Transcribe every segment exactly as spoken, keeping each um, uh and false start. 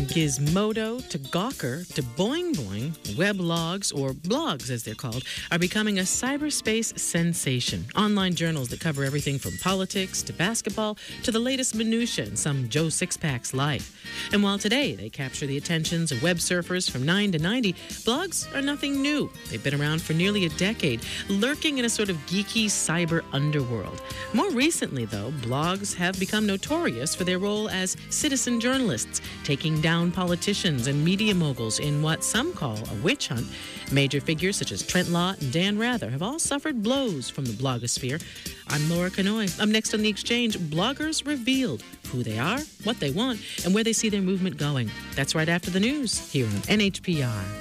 Gizmodo to Gawker to Boing Boing, weblogs, or blogs as they're called, are becoming a cyberspace sensation. Online journals that cover everything from politics to basketball to the latest minutia in some Joe Sixpack's life. And while today they capture the attentions of web surfers from nine to ninety, blogs are nothing new. They've been around for nearly a decade, lurking in a sort of geeky cyber underworld. More recently, though, blogs have become notorious for their role as citizen journalists, taking down politicians and media moguls in what some call a witch hunt. Major figures such as Trent Lott and Dan Rather have all suffered blows from the blogosphere. I'm Laura Kanoy. Up next on The Exchange, bloggers revealed who they are, what they want, and where they see their movement going. That's right after the news here on N H P R.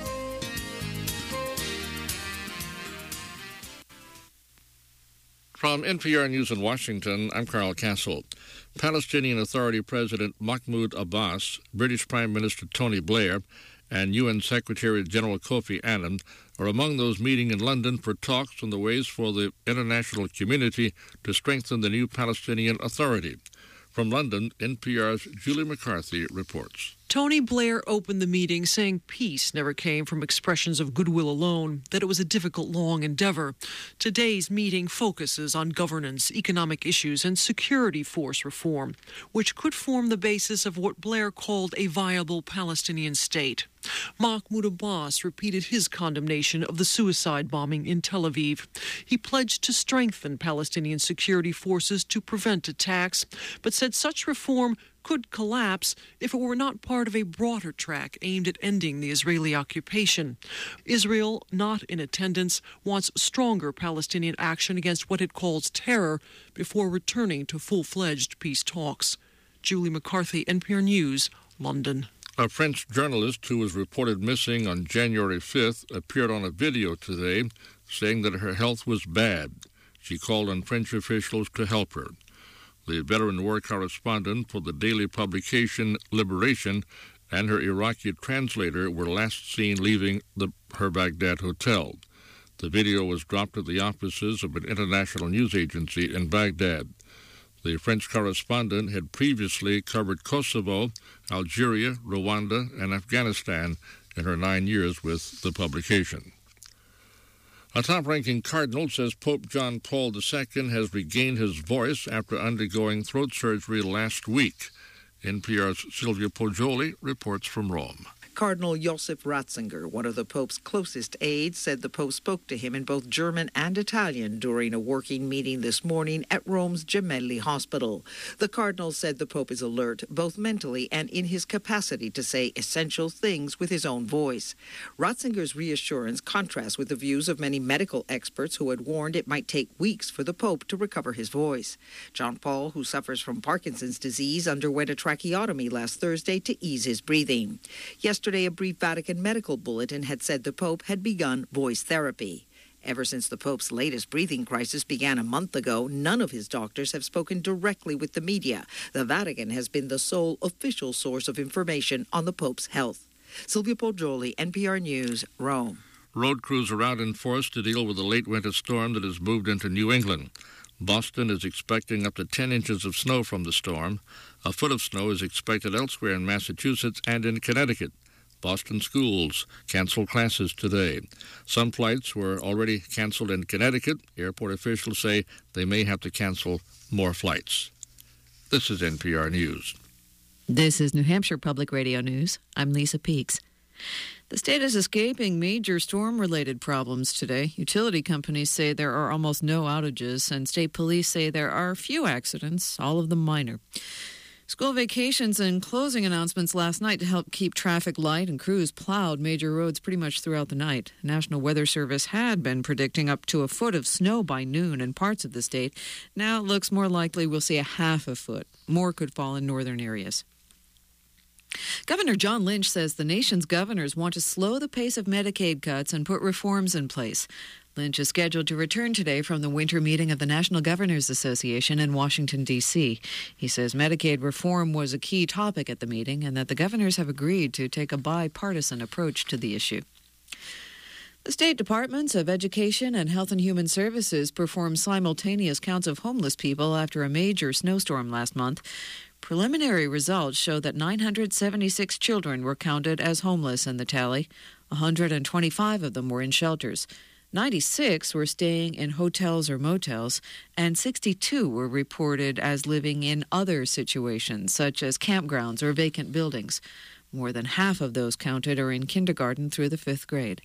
From N P R News in Washington, I'm Carl Castle. Palestinian Authority President Mahmoud Abbas, British Prime Minister Tony Blair, and U N Secretary-General Kofi Annan are among those meeting in London for talks on the ways for the international community to strengthen the new Palestinian Authority. From London, N P R's Julie McCarthy reports. Tony Blair opened the meeting saying peace never came from expressions of goodwill alone, that it was a difficult, long endeavor. Today's meeting focuses on governance, economic issues, and security force reform, which could form the basis of what Blair called a viable Palestinian state. Mahmoud Abbas repeated his condemnation of the suicide bombing in Tel Aviv. He pledged to strengthen Palestinian security forces to prevent attacks, but said such reform could collapse if it were not part of a broader track aimed at ending the Israeli occupation. Israel, not in attendance, wants stronger Palestinian action against what it calls terror before returning to full-fledged peace talks. Julie McCarthy, N P R News, London. A French journalist who was reported missing on January fifth appeared on a video today saying that her health was bad. She called on French officials to help her. The veteran war correspondent for the daily publication Liberation and her Iraqi translator were last seen leaving the, her Baghdad hotel. The video was dropped at the offices of an international news agency in Baghdad. The French correspondent had previously covered Kosovo, Algeria, Rwanda, and Afghanistan in her nine years with the publication. A top-ranking cardinal says Pope John Paul the Second has regained his voice after undergoing throat surgery last week. N P R's Sylvia Poggioli reports from Rome. Cardinal Josef Ratzinger, one of the Pope's closest aides, said the Pope spoke to him in both German and Italian during a working meeting this morning at Rome's Gemelli Hospital. The Cardinal said the Pope is alert, both mentally and in his capacity to say essential things with his own voice. Ratzinger's reassurance contrasts with the views of many medical experts who had warned it might take weeks for the Pope to recover his voice. John Paul, who suffers from Parkinson's disease, underwent a tracheotomy last Thursday to ease his breathing. Yesterday, a brief Vatican medical bulletin had said the Pope had begun voice therapy. Ever since the Pope's latest breathing crisis began a month ago, none of his doctors have spoken directly with the media. The Vatican has been the sole official source of information on the Pope's health. Sylvia Poggioli, N P R News, Rome. Road crews are out in force to deal with the late winter storm that has moved into New England. Boston is expecting up to ten inches of snow from the storm. A foot of snow is expected elsewhere in Massachusetts and in Connecticut. Boston schools canceled classes today. Some flights were already canceled in Connecticut. Airport officials say they may have to cancel more flights. This is N P R News. This is New Hampshire Public Radio News. I'm Lisa Peaks. The state is escaping major storm-related problems today. Utility companies say there are almost no outages, and state police say there are few accidents, all of them minor. School vacations and closing announcements last night to help keep traffic light, and crews plowed major roads pretty much throughout the night. National Weather Service had been predicting up to a foot of snow by noon in parts of the state. Now it looks more likely we'll see a half a foot. More could fall in northern areas. Governor John Lynch says the nation's governors want to slow the pace of Medicaid cuts and put reforms in place. Lynch is scheduled to return today from the winter meeting of the National Governors Association in Washington, D C He says Medicaid reform was a key topic at the meeting and that the governors have agreed to take a bipartisan approach to the issue. The state departments of Education and Health and Human Services performed simultaneous counts of homeless people after a major snowstorm last month. Preliminary results show that nine hundred seventy-six children were counted as homeless in the tally. one hundred twenty-five of them were in shelters. ninety-six were staying in hotels or motels, and sixty-two were reported as living in other situations, such as campgrounds or vacant buildings. More than half of those counted are in kindergarten through the fifth grade.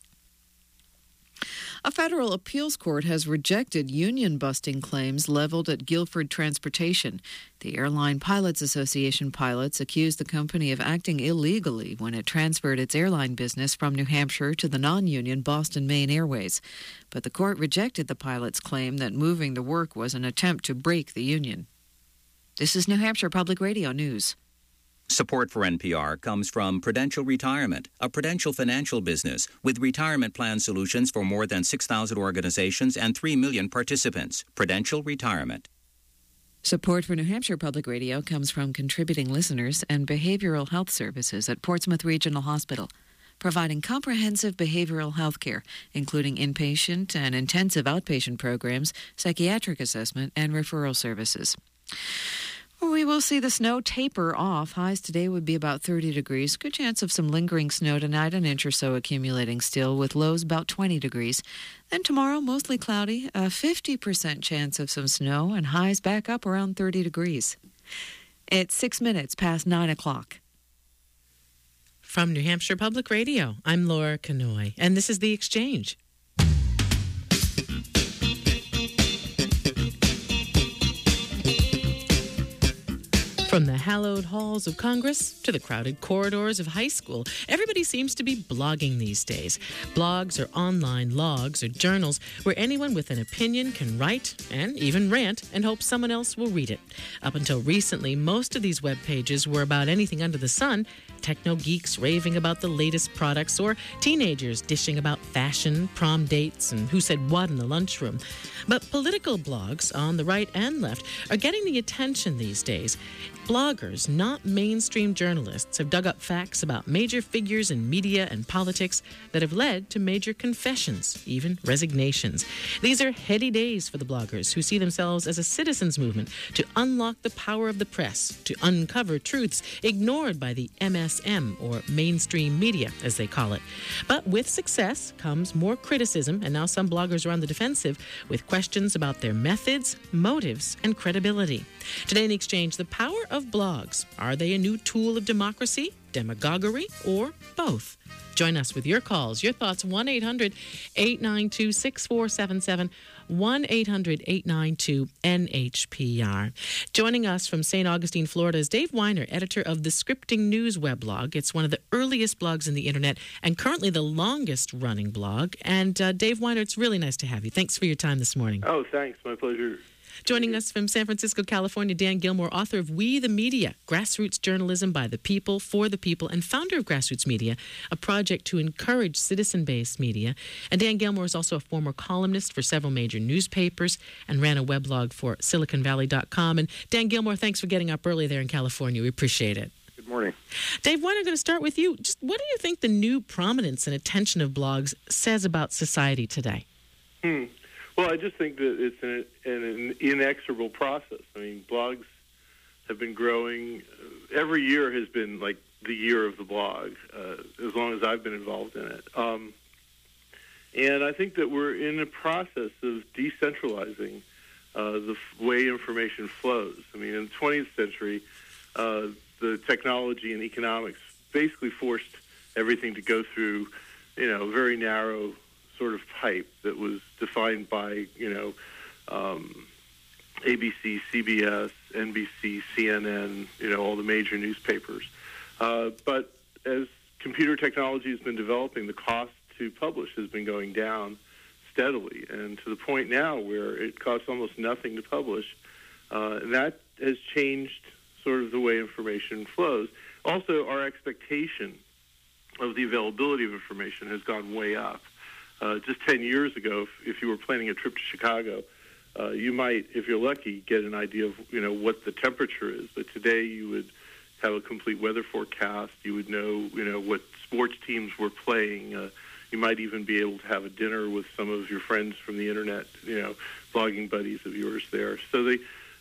A federal appeals court has rejected union-busting claims leveled at Guilford Transportation. The Airline Pilots Association pilots accused the company of acting illegally when it transferred its airline business from New Hampshire to the non-union Boston Maine Airways. But the court rejected the pilots' claim that moving the work was an attempt to break the union. This is New Hampshire Public Radio News. Support for N P R comes from Prudential Retirement, a Prudential financial business with retirement plan solutions for more than six thousand organizations and three million participants. Prudential Retirement. Support for New Hampshire Public Radio comes from contributing listeners and behavioral health services at Portsmouth Regional Hospital, providing comprehensive behavioral health care, including inpatient and intensive outpatient programs, psychiatric assessment, and referral services. We will see the snow taper off. Highs today would be about thirty degrees. Good chance of some lingering snow tonight, an inch or so accumulating still, with lows about twenty degrees. Then tomorrow, mostly cloudy, a fifty percent chance of some snow, and highs back up around thirty degrees. It's six minutes past nine o'clock. From New Hampshire Public Radio, I'm Laura Canoy, and this is The Exchange. From the hallowed halls of Congress to the crowded corridors of high school, everybody seems to be blogging these days. Blogs are online logs or journals where anyone with an opinion can write and even rant and hope someone else will read it. Up until recently, most of these web pages were about anything under the sun, techno geeks raving about the latest products, or teenagers dishing about fashion, prom dates, and who said what in the lunchroom. But political blogs on the right and left are getting the attention these days. Bloggers, not mainstream journalists, have dug up facts about major figures in media and politics that have led to major confessions, even resignations. These are heady days for the bloggers who see themselves as a citizens' movement to unlock the power of the press, to uncover truths ignored by the M S M, or mainstream media, as they call it. But with success comes more criticism, and now some bloggers are on the defensive with questions about their methods, motives, and credibility. Today in the Exchange, the power of blogs. Are they a new tool of democracy, demagoguery, or both? Join us with your calls, your thoughts, one eight hundred eight nine two six four seven seven, one eight hundred eight nine two N H P R. Joining us from Saint Augustine, Florida, is Dave Weiner, editor of the Scripting News weblog. It's one of the earliest blogs in the internet and currently the longest-running blog. And uh, Dave Weiner, it's really nice to have you. Thanks for your time this morning. Oh, thanks. My pleasure. Joining us from San Francisco, California, Dan Gilmore, author of We the Media, Grassroots Journalism by the People, for the People, and founder of Grassroots Media, a project to encourage citizen-based media. And Dan Gilmore is also a former columnist for several major newspapers and ran a weblog for Silicon Valley dot com. And Dan Gilmore, thanks for getting up early there in California. We appreciate it. Good morning. Dave, why I'm going to start with you. Just what do you think the new prominence and attention of blogs says about society today? Hmm. Well, I just think that it's an, an inexorable process. I mean, blogs have been growing. Every year has been like the year of the blog, uh, as long as I've been involved in it. Um, and I think that we're in a process of decentralizing uh, the f- way information flows. I mean, in the twentieth century, uh, the technology and economics basically forced everything to go through, you know, very narrow sort of pipe that was defined by, you know, um, A B C, C B S, N B C, C N N, you know, all the major newspapers. Uh, but as computer technology has been developing, the cost to publish has been going down steadily, and to the point now where it costs almost nothing to publish. Uh, and that has changed sort of the way information flows. Also, our expectation of the availability of information has gone way up. Uh, just ten years ago, if, if you were planning a trip to Chicago, uh, you might, if you're lucky, get an idea of, you know, what the temperature is. But today you would have a complete weather forecast. You would know, you know, what sports teams were playing. Uh, you might even be able to have a dinner with some of your friends from the internet, you know, blogging buddies of yours there. So the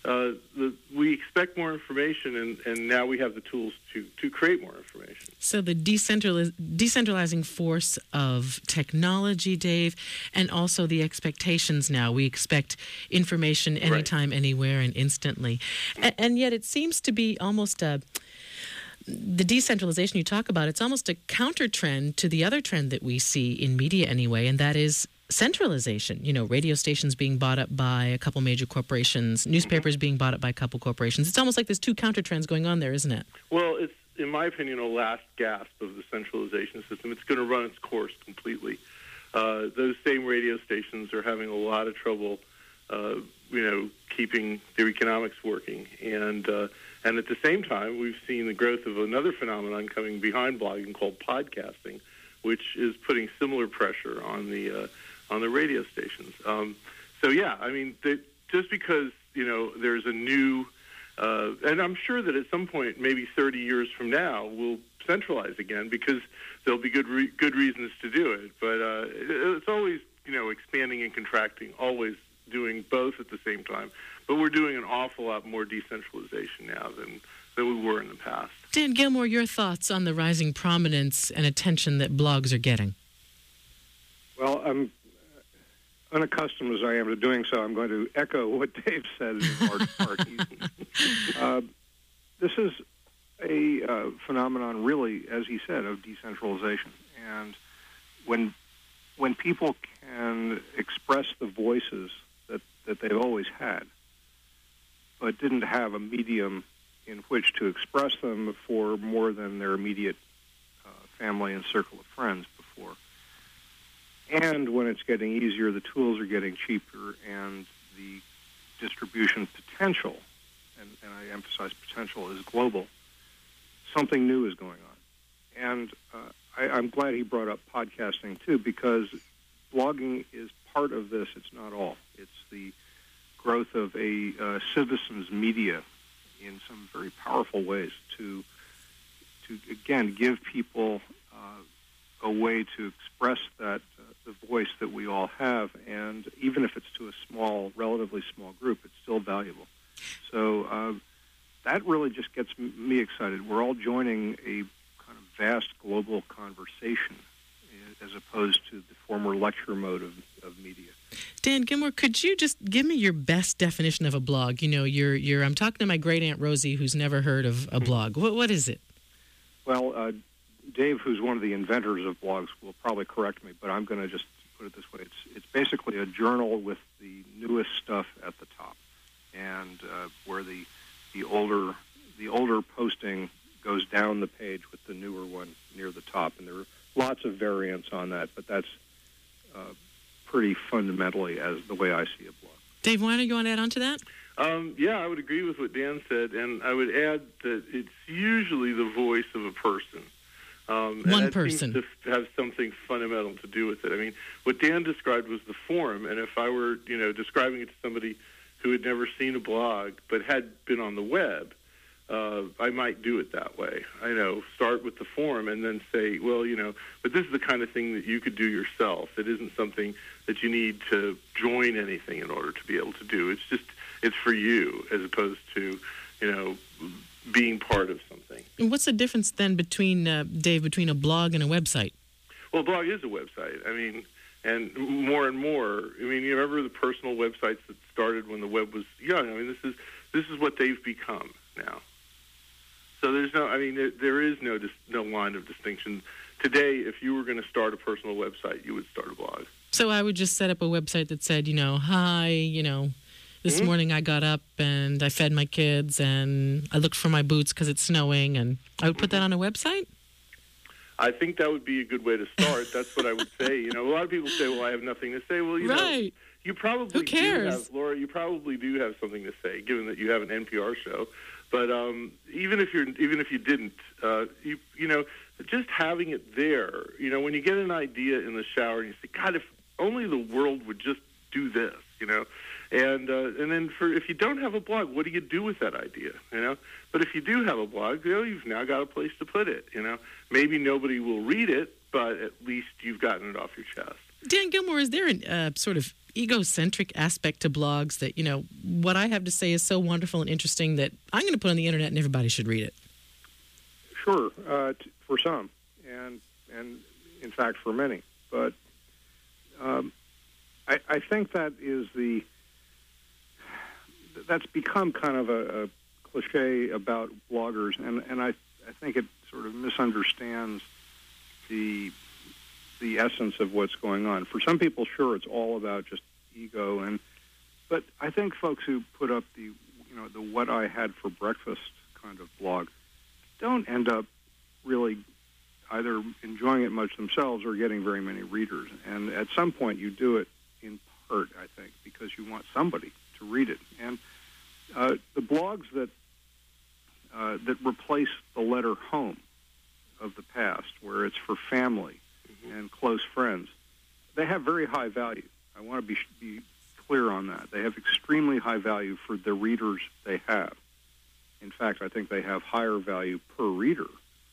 uh, the, we expect more information, and, and now we have the tools to, to create more information. So the decentral- decentralizing force of technology, Dave, and also the expectations now. We expect information anytime, right. anywhere, and instantly. A- and yet it seems to be almost a... The decentralization you talk about, it's almost a counter trend to the other trend that we see in media anyway, and that is centralization. You know, radio stations being bought up by a couple major corporations, newspapers being bought up by a couple corporations. It's almost like there's two counter trends going on there, isn't it? Well, it's, in my opinion, a last gasp of the centralization system. It's going to run its course completely. Uh, those same radio stations are having a lot of trouble, uh, you know, keeping their economics working. And uh, and at the same time, we've seen the growth of another phenomenon coming behind blogging called podcasting, which is putting similar pressure on the uh, on the radio stations. Um, so yeah, I mean, they, just because you know there's a new, uh, and I'm sure that at some point, maybe thirty years from now, we'll centralize again because there'll be good re- good reasons to do it. But uh, it, it's always you know expanding and contracting, always doing both at the same time. But we're doing an awful lot more decentralization now than than we were in the past. Dan Gilmore, your thoughts on the rising prominence and attention that blogs are getting? Well, I'm unaccustomed as I am to doing so. I'm going to echo what Dave said in large part. uh, this is a uh, phenomenon, really, as he said, of decentralization. And when when people can express the voices that, that they've always had, but didn't have a medium in which to express them for more than their immediate uh, family and circle of friends before. And when it's getting easier, the tools are getting cheaper, and the distribution potential, and, and I emphasize potential, is global, something new is going on. And uh, I, I'm glad he brought up podcasting, too, because blogging is part of this. It's not all. It's the growth of a uh, citizens' media in some very powerful ways to, to again, give people uh, a way to express that uh, the voice that we all have, and even if it's to a small, relatively small group, it's still valuable. So uh, that really just gets me excited. We're all joining a kind of vast global conversation as opposed to the former lecture mode of, of media. Dan Gilmore, could you just give me your best definition of a blog? You know, you're, you're, I'm talking to my great Aunt Rosie, who's never heard of a blog. What, what is it? Well, uh, Dave, who's one of the inventors of blogs, will probably correct me, but I'm going to just put it this way. It's, it's basically a journal with the newest stuff at the top, and uh, where the the older the older posting goes down the page with the newer one near the top. And there are lots of variants on that, but that's uh, pretty fundamentally as the way I see a blog. Dave Weiner, you want to add on to that? Um, yeah, I would agree with what Dan said, and I would add that it's usually the voice of a person. Um, One and that person. seems to have something fundamental to do with it. I mean, what Dan described was the forum, and if I were, you know, describing it to somebody who had never seen a blog but had been on the web, uh, I might do it that way. I know, start with the forum and then say, well, you know, but this is the kind of thing that you could do yourself. It isn't something that you need to join anything in order to be able to do. It's just, it's for you as opposed to, you know, being part of something. And what's the difference then between, uh, Dave, between a blog and a website? Well, a blog is a website. I mean, and more and more, I mean, you remember the personal websites that started when the web was young? I mean, this is this is what they've become now. So there's no, I mean, there, there is no dis, no line of distinction. Today, if you were going to start a personal website, you would start a blog. So I would just set up a website that said, you know, hi, you know, this mm-hmm. morning I got up and I fed my kids and I looked for my boots because it's snowing, and I would put mm-hmm. that on a website? I think that would be a good way to start. That's what I would say. You know, a lot of people say, well, I have nothing to say. Well, you right. know, you probably Who cares? do have, Laura, you probably do have something to say, given that you have an N P R show. But um, even if you're, even if you didn't, uh, you you know, just having it there. You know, when you get an idea in the shower and you say, God, if only the world would just do this. You know, and uh, and then for if you don't have a blog, what do you do with that idea? You know, but if you do have a blog, you know, you've now got a place to put it. You know, maybe nobody will read it, but at least you've gotten it off your chest. Dan Gilmore, is there a uh, sort of egocentric aspect to blogs that, you know, what I have to say is so wonderful and interesting that I'm going to put on the internet and everybody should read it? Sure, uh, t- for some, and and in fact for many. But um, I, I think that is the that's become kind of a, a cliche about bloggers, and, and I, I think it sort of misunderstands the the essence of what's going on. For some people, sure, it's all about just ego, and but I think folks who put up the you know the what I had for breakfast kind of blog don't end up really either enjoying it much themselves or getting very many readers. And at some point, you do it in part, I think, because you want somebody to read it. And uh, the blogs that uh, that replace the letter home of the past, where it's for family mm-hmm. and close friends, they have very high value. I want to be, be clear on that. They have extremely high value for the readers they have. In fact, I think they have higher value per reader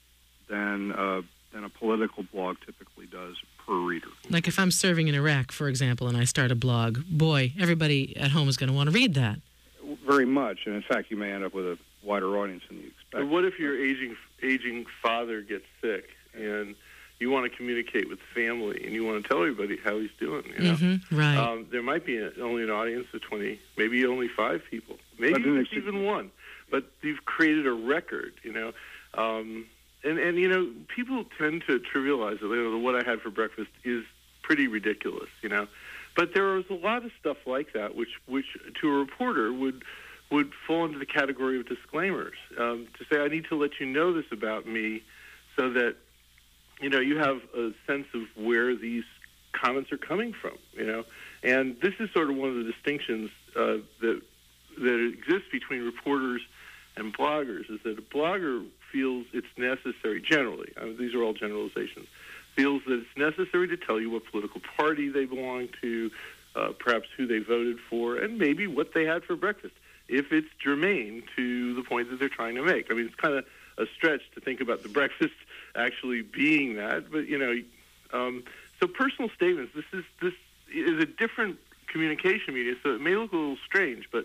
than uh, than a political blog typically does per reader. Like if I'm serving in Iraq, for example, and I start a blog, boy, everybody at home is going to want to read that. Very much, and in fact, you may end up with a wider audience than you expect. But what if your aging aging father gets sick and you want to communicate with family and you want to tell everybody how he's doing? You know, mm-hmm, right? Um, there might be a, only an audience of twenty, maybe only five people, maybe it's even one. But you've created a record, you know. Um, and, and, you know, people tend to trivialize it. You know, the what I had for breakfast is pretty ridiculous, you know. But there is a lot of stuff like that, which, which to a reporter would would fall into the category of disclaimers. Um, to say, I need to let you know this about me so that, you know, you have a sense of where these comments are coming from, you know. And this is sort of one of the distinctions uh, that that exists between reporters and bloggers, is that a blogger feels it's necessary, generally, I mean, these are all generalizations, feels that it's necessary to tell you what political party they belong to, uh, perhaps who they voted for, and maybe what they had for breakfast, if it's germane to the point that they're trying to make. I mean, it's kind of a stretch to think about the breakfast actually being that, but, you know, um, so personal statements, this is this is a different communication media, so it may look a little strange, but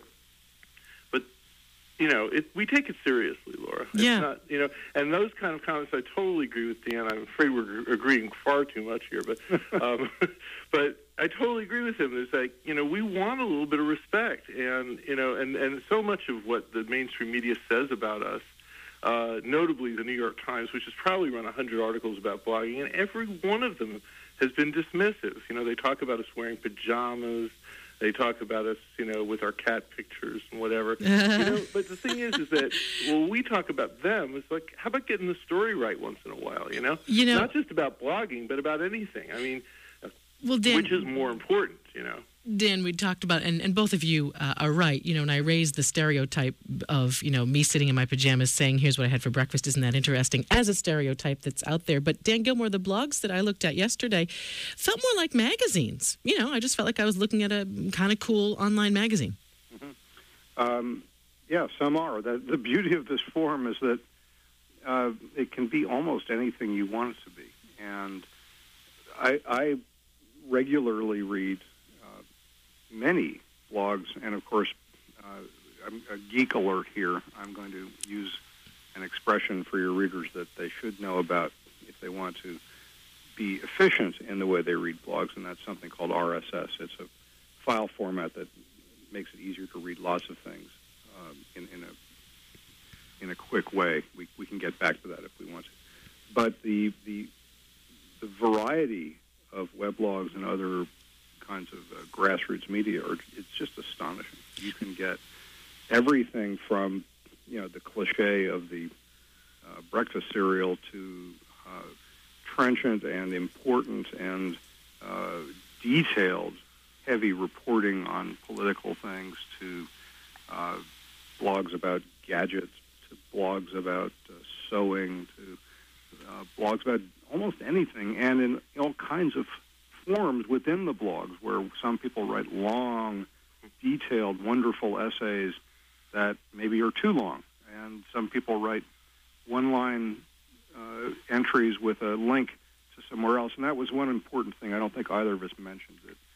You know, it, we take it seriously, Laura. It's yeah. Not, you know, and those kind of comments, I totally agree with Dan. I'm afraid we're agreeing far too much here, but um, but I totally agree with him. It's like, you know, we want a little bit of respect, and you know, and, and so much of what the mainstream media says about us, uh, notably the New York Times, which has probably run one hundred articles about blogging, and every one of them has been dismissive. You know, they talk about us wearing pajamas. They talk about us, you know, with our cat pictures and whatever. you know, but the thing is, is that when we talk about them, it's like, how about getting the story right once in a while, you know? You know, not just about blogging, but about anything. I mean, well, Dan, which is more important, you know? Dan, we talked about, and, and both of you uh, are right, you know, and I raised the stereotype of, you know, me sitting in my pajamas saying, here's what I had for breakfast. Isn't that interesting? As a stereotype that's out there. But Dan Gilmore, the blogs that I looked at yesterday felt more like magazines. You know, I just felt like I was looking at a kind of cool online magazine. Mm-hmm. Um, yeah, some are. The, the beauty of this forum is that uh, it can be almost anything you want it to be. And I, I regularly read many blogs, and of course, uh, I'm a geek alert here. I'm going to use an expression for your readers that they should know about if they want to be efficient in the way they read blogs, and that's something called R S S. It's a file format that makes it easier to read lots of things um, in, in a in a quick way. We we can get back to that if we want to. But the the the variety of weblogs and other kinds of uh, grassroots media, or it's just astonishing. You can get everything from, you know, the cliche of the uh, breakfast cereal to uh, trenchant and important and uh, detailed, heavy reporting on political things, to uh, blogs about gadgets, to blogs about uh, sewing, to uh, blogs about almost anything, and in all kinds of forms within the blogs, where some people write long, detailed, wonderful essays that maybe are too long, and some people write one-line uh, entries with a link to somewhere else. And that was one important thing I don't think either of us mentioned, that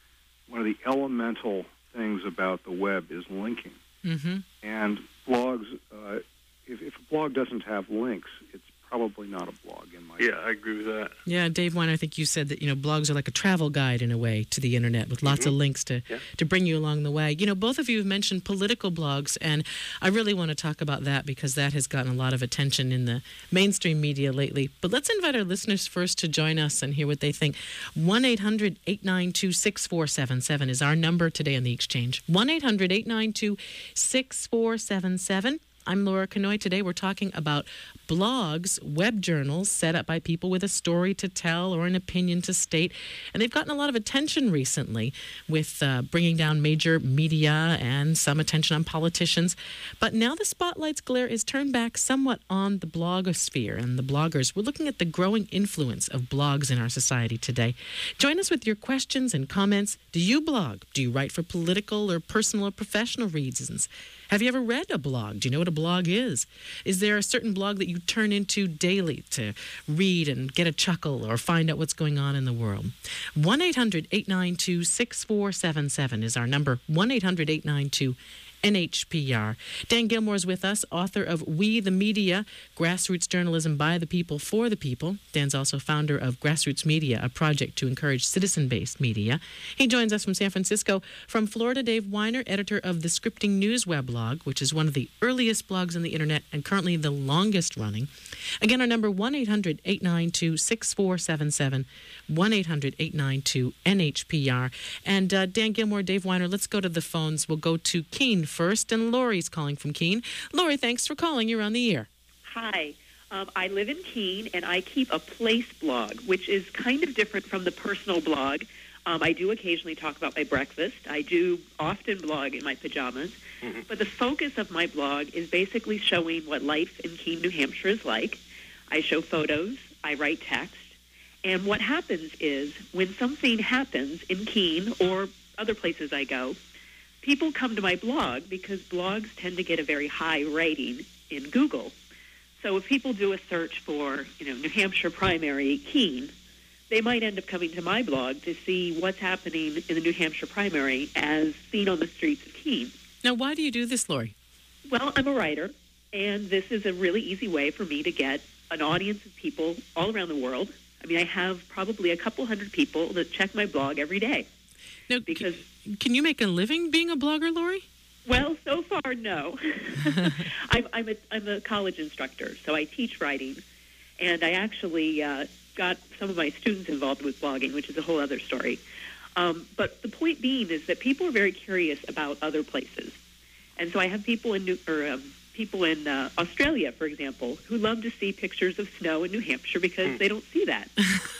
one of the elemental things about the web is linking. Mm-hmm. And blogs, uh, if, if a blog doesn't have links, it's probably not a blog in my Yeah, I agree with that. Yeah, Dave Weiner, I think you said that, you know, blogs are like a travel guide in a way to the internet with lots mm-hmm. of links to, yeah. to bring you along the way. You know, both of you have mentioned political blogs, and I really want to talk about that because that has gotten a lot of attention in the mainstream media lately. But let's invite our listeners first to join us and hear what they think. one eight hundred eight nine two six four seven seven is our number today on The Exchange. one eight hundred eight nine two six four seven seven. I'm Laura Kanoy. Today we're talking about blogs, web journals set up by people with a story to tell or an opinion to state. And they've gotten a lot of attention recently with uh, bringing down major media and some attention on politicians. But now the spotlight's glare is turned back somewhat on the blogosphere and the bloggers. We're looking at the growing influence of blogs in our society today. Join us with your questions and comments. Do you blog? Do you write for political or personal or professional reasons? Have you ever read a blog? Do you know what a blog is? Is there a certain blog that you turn into daily to read and get a chuckle or find out what's going on in the world? one eight hundred eight nine two six four seven seven is our number. one eight hundred eight nine two N H P R. Dan Gilmore is with us, author of We the Media, Grassroots Journalism by the People for the People. Dan's also founder of Grassroots Media, a project to encourage citizen-based media. He joins us from San Francisco. From Florida, Dave Weiner, editor of the Scripting News weblog, which is one of the earliest blogs on the internet and currently the longest running. Again, our number, one eight hundred eight nine two six four seven seven, one eight hundred eight nine two N H P R. And uh, Dan Gilmore, Dave Weiner, let's go to the phones. We'll go to Keene first, and Lori's calling from Keene. Lori, thanks for calling. You're on the air. Hi. Um, I live in Keene, and I keep a place blog, which is kind of different from the personal blog. Um, I do occasionally talk about my breakfast. I do often blog in my pajamas. Mm-hmm. But the focus of my blog is basically showing what life in Keene, New Hampshire is like. I show photos. I write text. And what happens is when something happens in Keene or other places I go, people come to my blog because blogs tend to get a very high rating in Google. So if people do a search for, you know, New Hampshire primary Keene, they might end up coming to my blog to see what's happening in the New Hampshire primary as seen on the streets of Keene. Now, why do you do this, Lori? Well, I'm a writer, and this is a really easy way for me to get an audience of people all around the world. I mean, I have probably a couple hundred people that check my blog every day. Now, because can you make a living being a blogger, Lori? Well, so far, no. I'm, I'm, a, I'm a college instructor, so I teach writing, and I actually uh, got some of my students involved with blogging, which is a whole other story. Um, but the point being is that people are very curious about other places, and so I have people in New, or um, people in uh, Australia, for example, who love to see pictures of snow in New Hampshire because mm. they don't see that.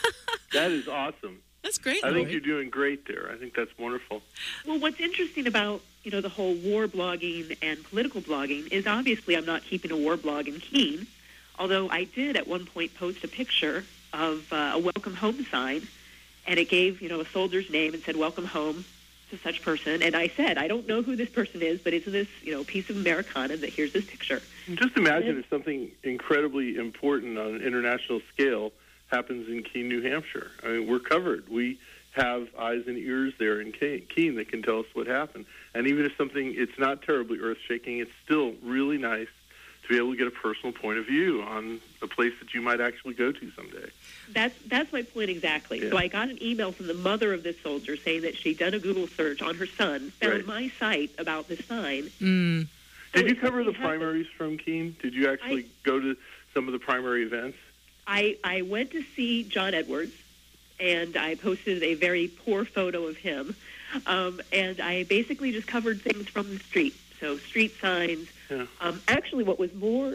That is awesome. That's great, I Lori. think you're doing great there. I think that's wonderful. Well, what's interesting about, you know, the whole war blogging and political blogging is obviously I'm not keeping a war blog in Keene, although I did at one point post a picture of uh, a welcome home sign, and it gave, you know, a soldier's name and said welcome home to such person. And I said, I don't know who this person is, but isn't this, you know, piece of Americana that here's this picture. Just imagine if something incredibly important on an international scale happens in Keene, New Hampshire. I mean, we're covered. We have eyes and ears there in Keene that can tell us what happened. And even if something, it's not terribly earth-shaking, it's still really nice to be able to get a personal point of view on a place that you might actually go to someday. That's that's my point exactly. Yeah. So I got an email from the mother of this soldier saying that she'd done a Google search on her son, found Right. my site about this sign. Mm. Did So you if cover the something happened- primaries from Keene? Did you actually I- go to some of the primary events? I, I went to see John Edwards, and I posted a very poor photo of him. Um, and I basically just covered things from the street, so street signs. Yeah. Um, actually, what was more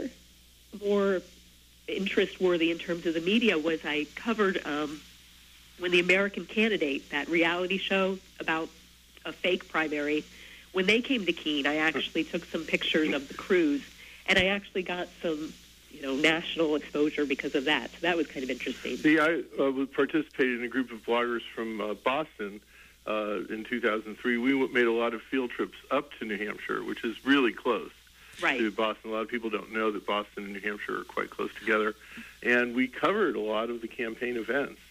more interest-worthy in terms of the media was I covered um, when the American Candidate, that reality show about a fake primary, when they came to Keene, I actually took some pictures of the crews, and I actually got some, you know, national exposure because of that. So that was kind of interesting. See, I uh, participated in a group of bloggers from uh, Boston uh, in two thousand three. We w- made a lot of field trips up to New Hampshire, which is really close Right. to Boston. A lot of people don't know that Boston and New Hampshire are quite close together. And we covered a lot of the campaign events.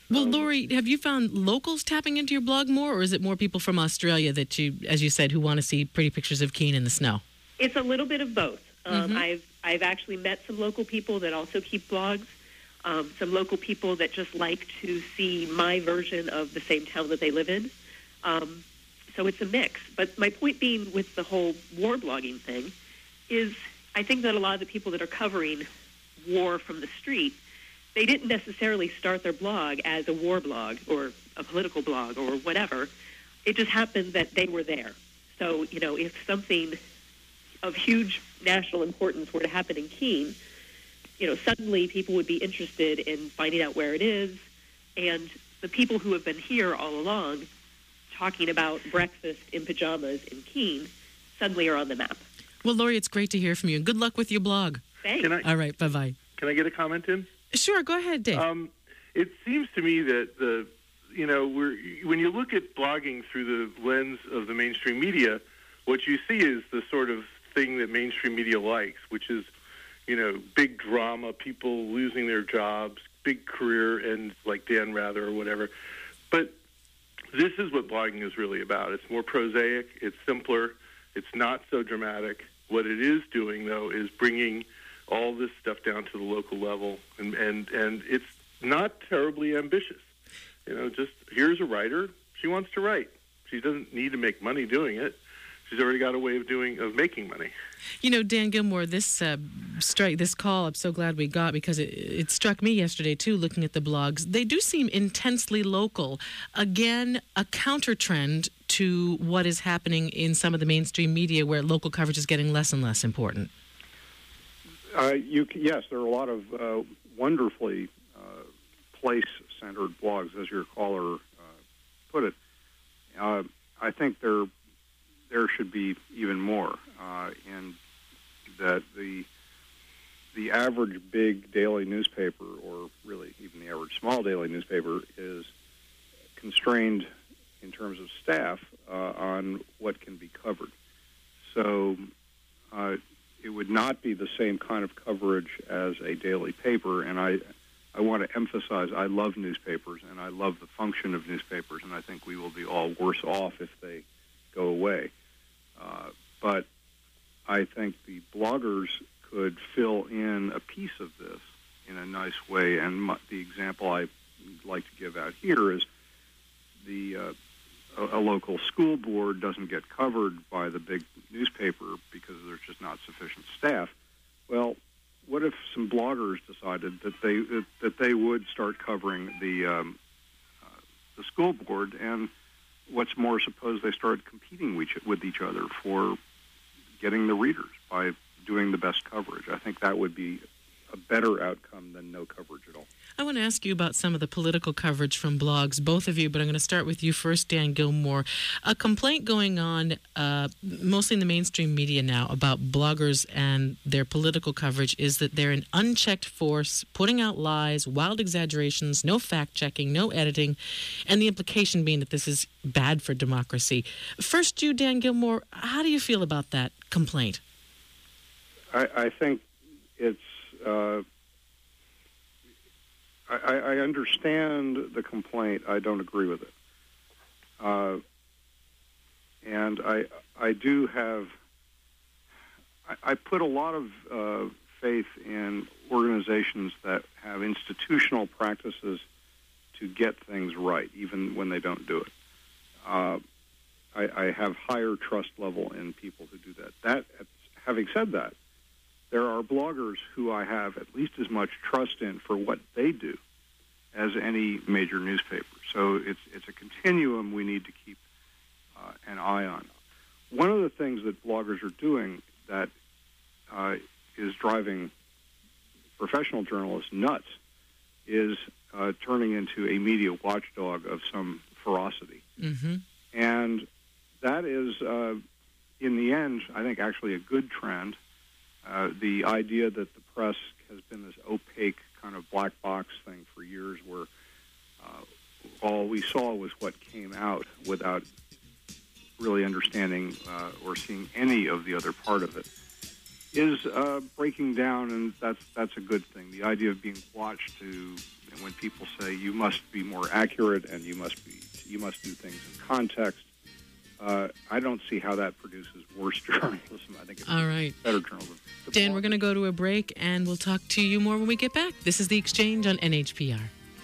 Well, Lori, have you found locals tapping into your blog more, or is it more people from Australia that you, as you said, who want to see pretty pictures of Keene in the snow? It's a little bit of both. Um, Mm-hmm. I've I've actually met some local people that also keep blogs. Um, some local people that just like to see my version of the same town that they live in. Um, so it's a mix. But my point being with the whole war blogging thing is I think that a lot of the people that are covering war from the street, they didn't necessarily start their blog as a war blog or a political blog or whatever. It just happened that they were there. So, you know, if something of huge national importance were to happen in Keene, you know, suddenly people would be interested in finding out where it is. And the people who have been here all along talking about breakfast in pajamas in Keene suddenly are on the map. Well, Lori, it's great to hear from you. And good luck with your blog. Thanks. Can I, All right, bye-bye. can I get a comment in? Sure, go ahead, Dave. Um, it seems to me that the, you know, we're, when you look at blogging through the lens of the mainstream media, what you see is the sort of thing that mainstream media likes, which is, you know, big drama, people losing their jobs, big career ends like Dan Rather or whatever. But this is what blogging is really about. It's more prosaic. It's simpler. It's not so dramatic. What it is doing, though, is bringing all this stuff down to the local level, and, and, and it's not terribly ambitious. You know, just here's a writer. She wants to write. She doesn't need to make money doing it. She's already got a way of doing of making money. You know, Dan Gilmore, this uh, strike, this call, I'm so glad we got because it, it struck me yesterday, too, looking at the blogs. They do seem intensely local. Again, a counter trend to what is happening in some of the mainstream media where local coverage is getting less and less important. Uh, you, yes, there are a lot of uh, wonderfully uh, place-centered blogs, as your caller uh, put it. Uh, I think there there should be even more, uh, and that the the average big daily newspaper, or really even the average small daily newspaper, is constrained in terms of staff uh, on what can be covered. So uh, it would not be the same kind of coverage as a daily paper, and I, I want to emphasize I love newspapers, and I love the function of newspapers, and I think we will be all worse off if they go away. Uh, but I think the bloggers could fill in a piece of this in a nice way, and my, the example I like to give out here is the uh, a, a local school board doesn't get covered by the big newspaper because there's just not sufficient staff. Well, what if some bloggers decided that they that, that they would start covering the um, uh, the school board, and what's more, suppose they started competing with each other for getting the readers by doing the best coverage. I think that would be a better outcome than no coverage at all. I want to ask you about some of the political coverage from blogs, both of you, but I'm going to start with you first, Dan Gilmore. A complaint going on, uh, mostly in the mainstream media now, about bloggers and their political coverage is that they're an unchecked force, putting out lies, wild exaggerations, no fact-checking, no editing, and the implication being that this is bad for democracy. First, you, Dan Gilmore, how do you feel about that complaint? I, I think it's... Uh, I, I understand the complaint. I don't agree with it. Uh, and I I do have... I, I put a lot of uh, faith in organizations that have institutional practices to get things right, even when they don't do it. Uh, I, I have higher trust level in people who do that. That, having said that, there are bloggers who I have at least as much trust in for what they do as any major newspaper. So it's it's a continuum we need to keep uh, an eye on. One of the things that bloggers are doing that uh, is driving professional journalists nuts is uh, turning into a media watchdog of some ferocity. Mm-hmm. And that is, uh, in the end, I think actually a good trend. Uh, the idea that the press has been this opaque kind of black box thing for years where uh, all we saw was what came out without really understanding uh, or seeing any of the other part of it is uh, breaking down, and that's that's a good thing. The idea of being watched to And when people say you must be more accurate and you must be you must do things in context, uh, I don't see how that produces worse journalism. I think it's All right. better journalism. The Dan, blog- we're going to go to a break, and we'll talk to you more when we get back. This is The Exchange on N H P R.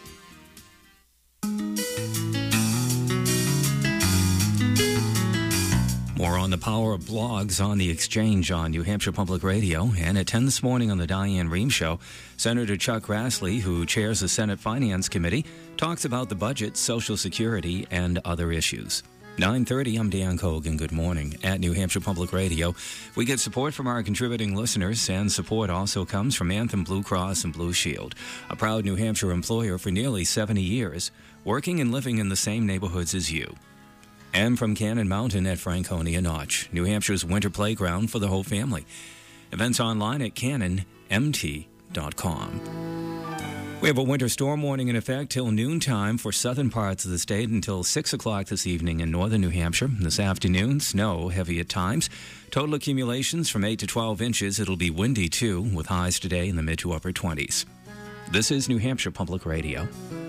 More on the power of blogs on The Exchange on New Hampshire Public Radio. And at ten this morning on the Diane Rehm Show, Senator Chuck Grassley, who chairs the Senate Finance Committee, talks about the budget, Social Security, and other issues. nine thirty, I'm Dan Kogan. Good morning. At New Hampshire Public Radio, we get support from our contributing listeners, and support also comes from Anthem Blue Cross and Blue Shield, a proud New Hampshire employer for nearly seventy years, working and living in the same neighborhoods as you. And from Cannon Mountain at Franconia Notch, New Hampshire's winter playground for the whole family. Events online at cannon m t dot com. We have a winter storm warning in effect till noontime for southern parts of the state until six o'clock this evening in northern New Hampshire. This afternoon, snow heavy at times. Total accumulations from eight to twelve inches. It'll be windy, too, with highs today in the mid to upper twenties. This is New Hampshire Public Radio.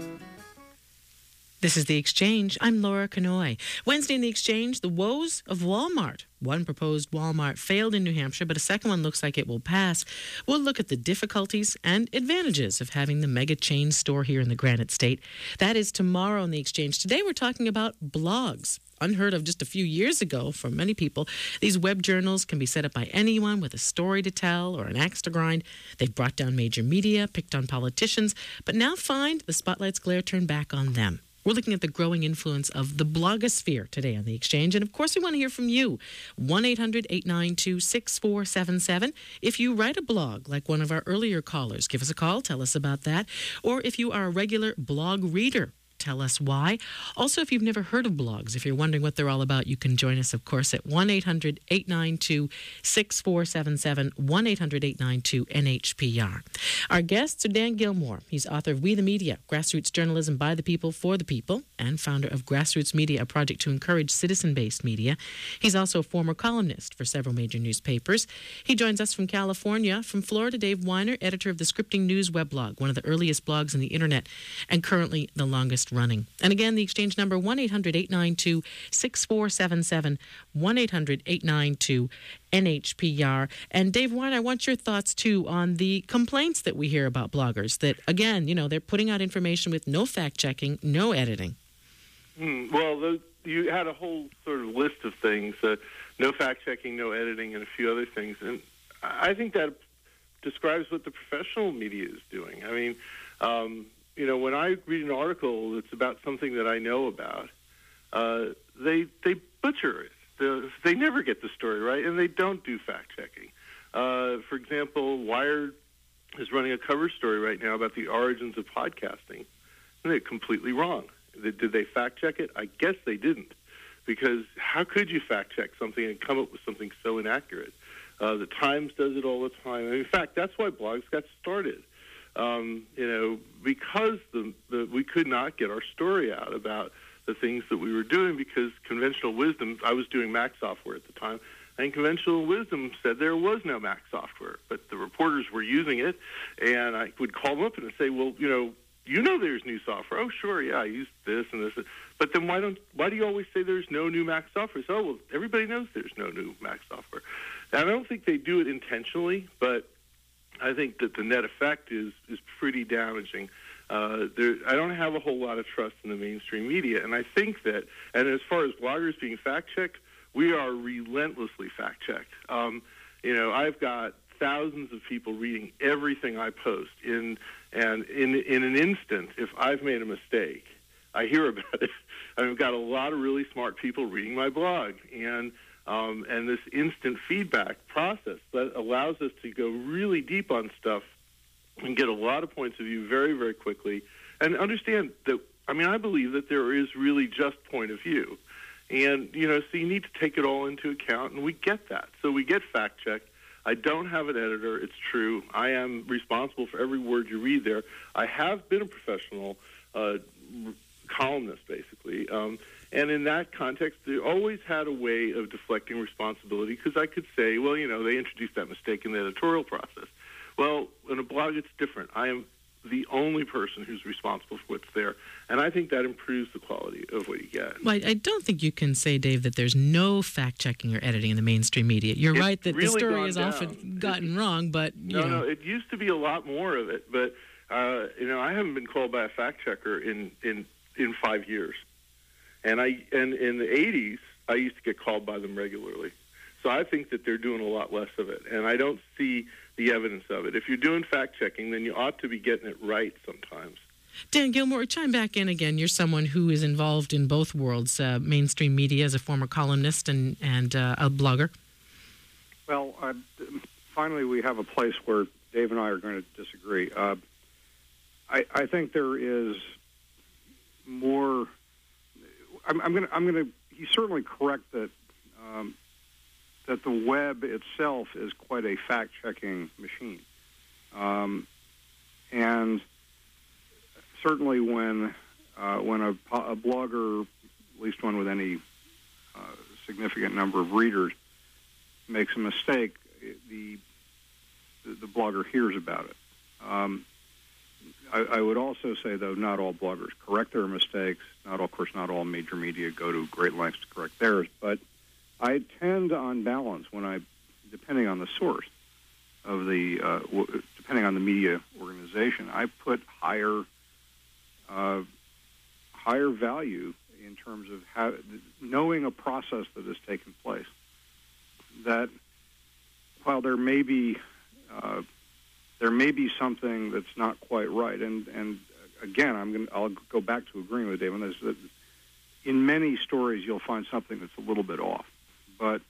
This is The Exchange. I'm Laura Canoy. Wednesday in The Exchange, the woes of Walmart. One proposed Walmart failed in New Hampshire, but a second one looks like it will pass. We'll look at the difficulties and advantages of having the mega chain store here in the Granite State. That is tomorrow in The Exchange. Today we're talking about blogs. Unheard of just a few years ago for many people, these web journals can be set up by anyone with a story to tell or an axe to grind. They've brought down major media, picked on politicians, but now find the spotlight's glare turned back on them. We're looking at the growing influence of the blogosphere today on The Exchange. And, of course, we want to hear from you. one eight hundred eight nine two six four seven seven. If you write a blog, like one of our earlier callers, give us a call. Tell us about that. Or if you are a regular blog reader, tell us why. Also, if you've never heard of blogs, if you're wondering what they're all about, you can join us, of course, at one eight hundred eight nine two six four seven seven, one eight hundred eight nine two N H P R. Our guests are Dan Gilmore. He's author of We the Media, Grassroots Journalism by the People, for the People, and founder of Grassroots Media, a project to encourage citizen-based media. He's also a former columnist for several major newspapers. He joins us from California. From Florida, Dave Weiner, editor of the Scripting News weblog, one of the earliest blogs on the internet, and currently the longest running. And again, the Exchange number, one eight hundred eight nine two six four seven seven, one eight hundred eight nine two N H P R. And Dave Weiner, I want your thoughts, too, on the complaints that we hear about bloggers that, again, you know, they're putting out information with no fact-checking, no editing. Hmm, well, the, you had a whole sort of list of things, uh, no fact-checking, no editing, and a few other things. And I think that describes what the professional media is doing. I mean, um, you know, when I read an article that's about something that I know about, uh, they they butcher it. The, they never get the story right, and they don't do fact-checking. Uh, for example, Wired is running a cover story right now about the origins of podcasting, and they're completely wrong. Did they fact-check it? I guess they didn't, because how could you fact-check something and come up with something so inaccurate? Uh, the Times does it all the time. And in fact, that's why blogs got started. Um, you know, because the, the, we could not get our story out about the things that we were doing because conventional wisdom, I was doing Mac software at the time, and conventional wisdom said there was no Mac software, but the reporters were using it, and I would call them up and say, well, you know, you know there's new software. Oh, sure, yeah, I used this and this. But then why don't why do you always say there's no new Mac software? So, oh, well, everybody knows there's no new Mac software. And I don't think they do it intentionally, but I think that the net effect is is pretty damaging. Uh, there, I don't have a whole lot of trust in the mainstream media, and I think that, and as far as bloggers being fact-checked, we are relentlessly fact-checked. Um, you know, I've got thousands of people reading everything I post, in, and in in an instant, if I've made a mistake, I hear about it. I've got a lot of really smart people reading my blog, and um, and this instant feedback process that allows us to go really deep on stuff and get a lot of points of view very, very quickly, and understand that, I mean, I believe that there is really just point of view. And, you know, so you need to take it all into account, and we get that. So we get fact-checked. I don't have an editor. It's true. I am responsible for every word you read there. I have been a professional uh, columnist, basically. Um, and in that context, they always had a way of deflecting responsibility because I could say, well, you know, they introduced that mistake in the editorial process. Well, in a blog, it's different. I am the only person who's responsible for what's there. And I think that improves the quality of what you get. Well, I don't think you can say, Dave, that there's no fact-checking or editing in the mainstream media. You're It's right that really the story gone is down. often gotten wrong, but, you No, know. no, it used to be a lot more of it. But, uh, you know, I haven't been called by a fact-checker in, in, in five years. And I and in the eighties, I used to get called by them regularly. So I think that they're doing a lot less of it. And I don't see the evidence of it. If you're doing fact-checking, then you ought to be getting it right sometimes. Dan Gilmore, chime back in again. You're someone who is involved in both worlds, uh, mainstream media as a former columnist and, and uh, a blogger. Well, uh, finally we have a place where Dave and I are going to disagree. Uh, I, I think there is more... I'm, I'm going to... I'm going to he's certainly correct that um, that the web itself is quite a fact-checking machine. Um, and certainly when uh, when a, a blogger, at least one with any uh, significant number of readers, makes a mistake, the the, the blogger hears about it. Um, I, I would also say, though, not all bloggers correct their mistakes. Not, all, of course, not all major media go to great lengths to correct theirs. But I tend, on balance, when I, depending on the source of the, uh, w- depending on the media organization, I put higher, uh, higher value in terms of how, knowing a process that has taken place. That while there may be, uh, there may be something that's not quite right, and and again, I'm going. I'll go back to agreeing with Dave on this. That in many stories, you'll find something that's a little bit off. But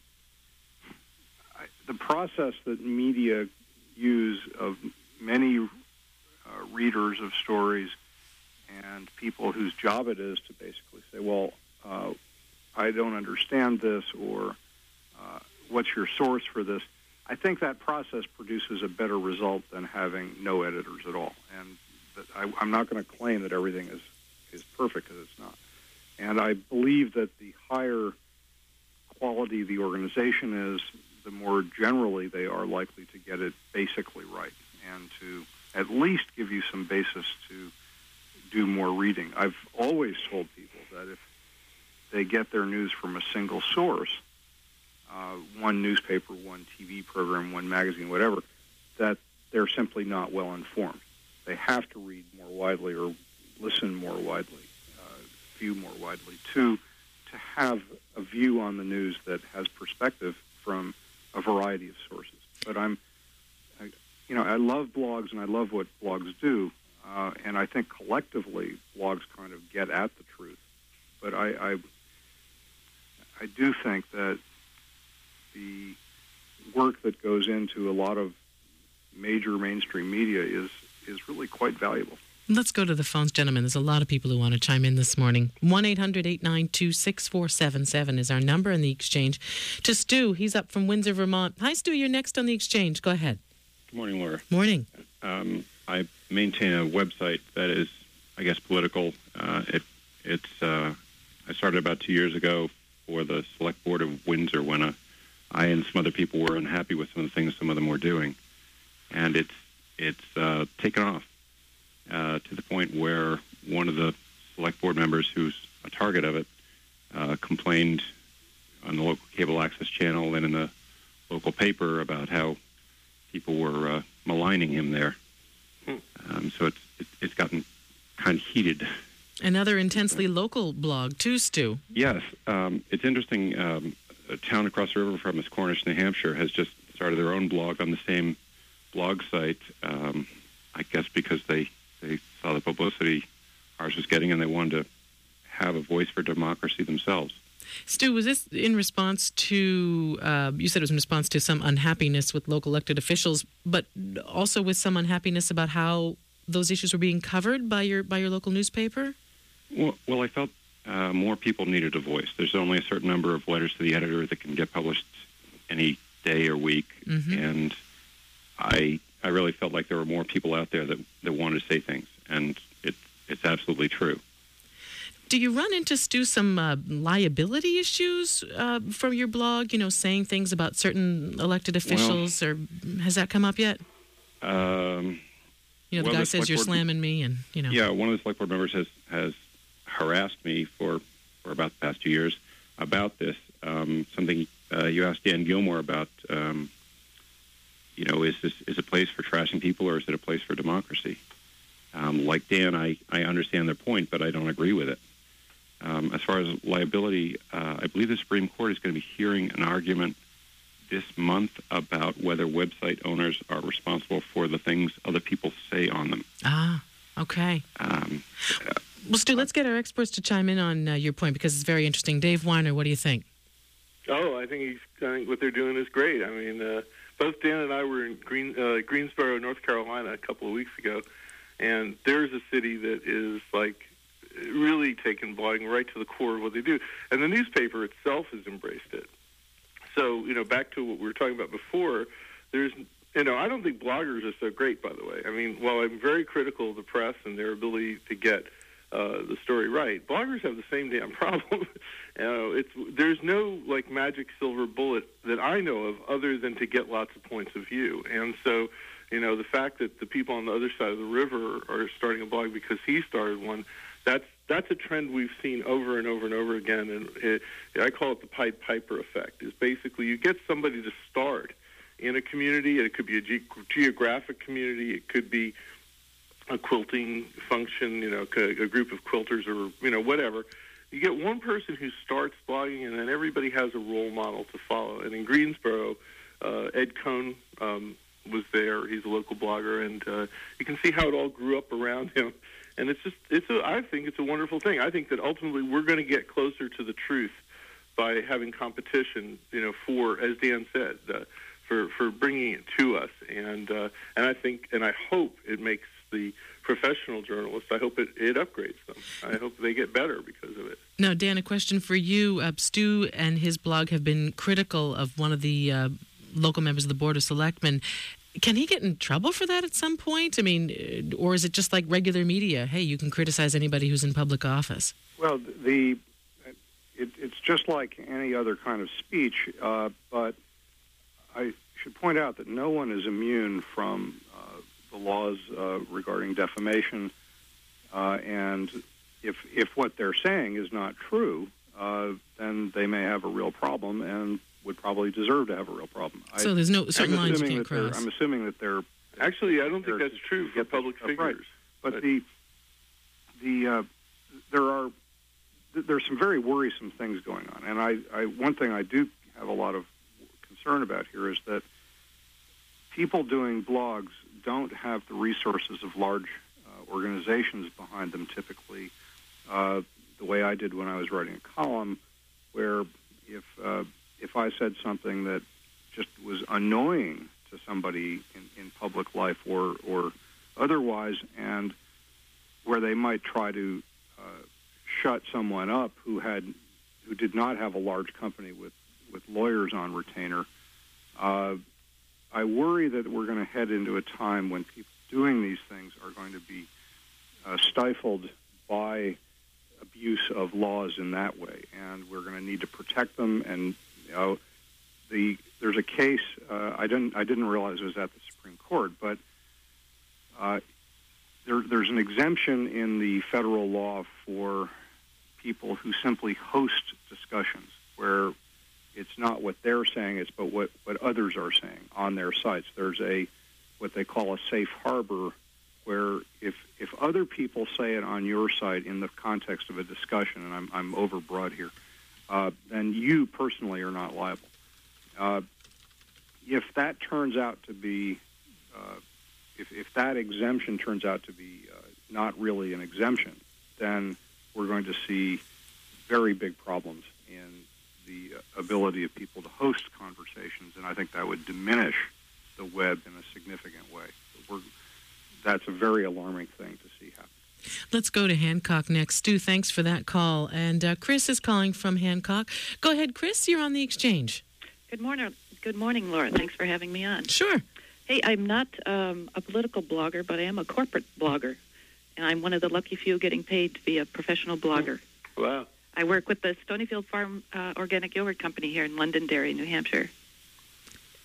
I, the process that media use of many uh, readers of stories and people whose job it is to basically say, well, uh, I don't understand this, or uh, what's your source for this? I think that process produces a better result than having no editors at all. And I, I'm not going to claim that everything is, is perfect, because it's not. And I believe that the higher quality the organization is, the more generally they are likely to get it basically right and to at least give you some basis to do more reading. I've always told people that if they get their news from a single source, uh, one newspaper, one T V program, one magazine, whatever, that they're simply not well informed. They have to read more widely or listen more widely, uh, view more widely, to to have a view on the news that has perspective from a variety of sources. But I'm, I, you know, I love blogs and I love what blogs do, uh, and I think collectively blogs kind of get at the truth. But I, I, I do think that the work that goes into a lot of major mainstream media is is really quite valuable. Let's go to the phones, gentlemen. There's a lot of people who want to chime in this morning. one eight hundred eight nine two six four seven seven is our number in the exchange. To Stu, he's up from Windsor, Vermont. Hi, Stu, you're next on the exchange. Go ahead. Good morning, Laura. Morning. Um, I maintain a website that is, I guess, political. Uh, it, it's. Uh, I started about two years ago for the Select Board of Windsor when uh, I and some other people were unhappy with some of the things some of them were doing. And it's it's uh, taken off uh, to the point where one of the Select Board members who's a target of it uh, complained on the local cable access channel and in the local paper about how people were uh, maligning him there. Um, so it's, it, it's gotten kind of heated. Another intensely local blog, too, Stu. Yes. Um, it's interesting. Um, a town across the river from us, Cornish, New Hampshire, has just started their own blog on the same blog site, um, I guess because they, they saw the publicity ours was getting and they wanted to have a voice for democracy themselves. Stu, was this in response to, uh, you said it was in response to some unhappiness with local elected officials, but also with some unhappiness about how those issues were being covered by your by your local newspaper? Well, well I felt uh, more people needed a voice. There's only a certain number of letters to the editor that can get published any day or week, mm-hmm. and I I really felt like there were more people out there that, that wanted to say things, and it, it's absolutely true. Do you run into, Stu, some uh, liability issues uh, from your blog, you know, saying things about certain elected officials, well, or has that come up yet? Um, You know, the Well, guy the says select you're board- slamming me, and you know. Yeah, one of the select board members has has harassed me for, for about the past two years about this. Um, something uh, you asked Dan Gilmore about. Um, you know, is this is a place for trashing people, or is it a place for democracy? Um, like Dan, I, I understand their point, but I don't agree with it. Um, as far as liability, uh, I believe the Supreme Court is going to be hearing an argument this month about whether website owners are responsible for the things other people say on them. Ah, okay. Um, Well, Stu, let's get our experts to chime in on uh, your point because it's very interesting. Dave Weiner, what do you think? Oh, I think he's. I think what they're doing is great. I mean, uh, both Dan and I were in Green, uh, Greensboro, North Carolina, a couple of weeks ago, and there's a city that is like really taking blogging right to the core of what they do, and the newspaper itself has embraced it. So, you know, back to what we were talking about before, there's, you know, I don't think bloggers are so great, by the way. I mean, while I'm very critical of the press and their ability to get uh, the story right, bloggers have the same damn problem. You know, it's there's no like magic silver bullet that I know of other than to get lots of points of view. And so, you know, the fact that the people on the other side of the river are starting a blog because he started one, that's that's a trend we've seen over and over and over again. And it, I call it the Pied Piper effect. Is basically you get somebody to start in a community, and it could be a ge- geographic community, it could be a quilting function, you know, a group of quilters or, you know, whatever. You get one person who starts blogging, and then everybody has a role model to follow. And in Greensboro, uh, Ed Cohn um, was there. He's a local blogger, and uh, you can see how it all grew up around him. And it's just, it's a, I think it's a wonderful thing. I think that ultimately we're going to get closer to the truth by having competition, you know, for, as Dan said, uh, for, for bringing it to us. And uh, and I think, and I hope it makes the professional journalists, I hope it, it upgrades them. I hope they get better because of it. Now, Dan, a question for you. Uh, Stu and his blog have been critical of one of the uh, local members of the Board of Selectmen. Can he get in trouble for that at some point? I mean, or is it just like regular media? Hey, you can criticize anybody who's in public office. Well, the it, it's just like any other kind of speech, uh, but I should point out that no one is immune from uh, the laws uh, regarding defamation, uh, and if if what they're saying is not true, uh, then they may have a real problem and would probably deserve to have a real problem. So I, there's no certain I'm lines you assuming can't that they're- cross. I'm assuming that they're Actually, I don't think that's true for public Right. figures. But, But- the the uh, there are there's some very worrisome things going on, and I, I one thing I do have a lot of concern about here is that people doing blogs don't have the resources of large uh, organizations behind them typically, uh, the way I did when I was writing a column, where if uh, if I said something that just was annoying to somebody in, in public life or or otherwise, and where they might try to uh, shut someone up who had who did not have a large company with, with lawyers on retainer, uh, I worry that we're going to head into a time when people doing these things are going to be uh, stifled by abuse of laws in that way, and we're going to need to protect them. And you know, the there's a case uh, I didn't I didn't realize it was at the Supreme Court, but uh, there, there's an exemption in the federal law for people who simply host discussions where it's not what they're saying, it's but what, what others are saying on their sites. There's a what they call a safe harbor, where if if other people say it on your site in the context of a discussion, and I'm I'm overbroad here, uh, then you personally are not liable. Uh, if that turns out to be, uh, if if that exemption turns out to be uh, not really an exemption, then we're going to see very big problems in the ability of people to host conversations, and I think that would diminish the web in a significant way. We're, that's a very alarming thing to see happen. Let's go to Hancock next. Stu, thanks for that call. And uh, Chris is calling from Hancock. Go ahead, Chris. You're on the exchange. Good morning. Good morning, Laura. Thanks for having me on. Sure. Hey, I'm not um, a political blogger, but I am a corporate blogger. And I'm one of the lucky few getting paid to be a professional blogger. Wow. I work with the Stonyfield Farm uh, Organic Yogurt Company here in Londonderry, New Hampshire.